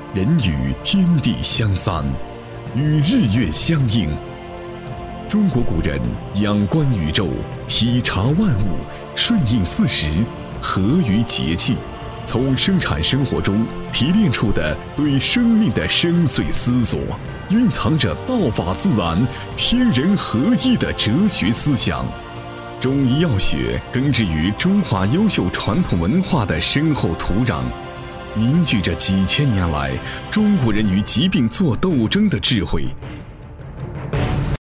人与天地相散，与日月相应。中国古人仰观宇宙，体察万物，顺应四时，合于节气，从生产生活中提炼出的对生命的深邃思索，蕴藏着道法自然、天人合一的哲学思想。中医药学根植于中华优秀传统文化的深厚土壤，凝聚着几千年来中国人与疾病作斗争的智慧，